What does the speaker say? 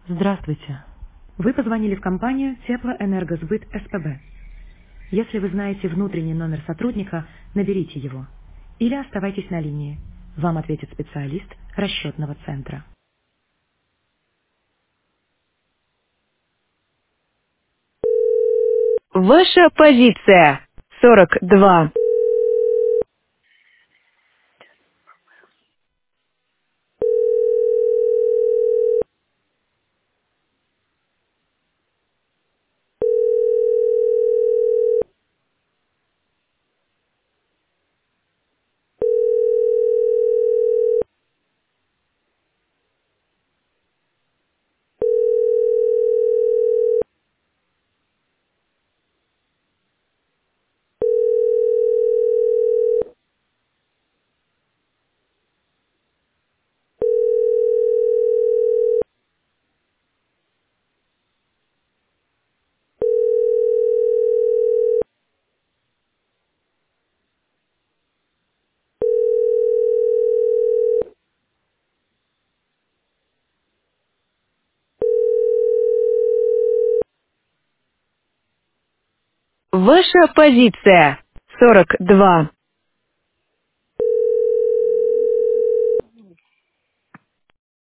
Здравствуйте. Вы позвонили в компанию Теплоэнергосбыт СПБ. Если вы знаете внутренний номер сотрудника, наберите его. Или оставайтесь на линии. Вам ответит специалист расчетного центра. Ваша позиция 42. Ваша позиция 42.